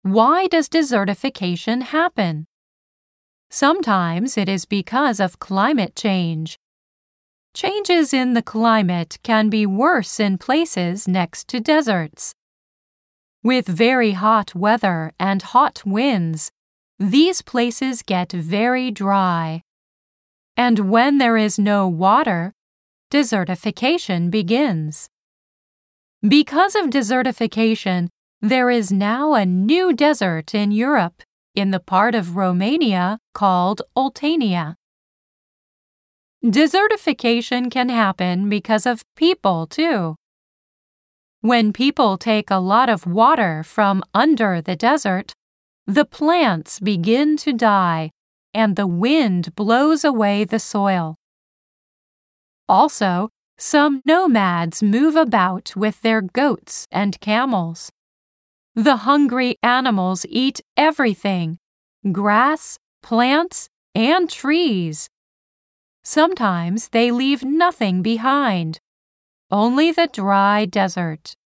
Why does desertification happen? Sometimes it is because of climate change. Changes in the climate can be worse in places next to deserts. With very hot weather and hot winds, these places get very dry. And when there is no water, desertification begins. Because of desertification, there is now a new desert in Europe, in the part of Romania called Oltenia. Desertification can happen because of people, too. When people take a lot of water from under the desert, the plants begin to die, and the wind blows away the soil. Also, some nomads move about with their goats and camels. The hungry animals eat everything: grass, plants, and trees. Sometimes they leave nothing behind, only the dry desert.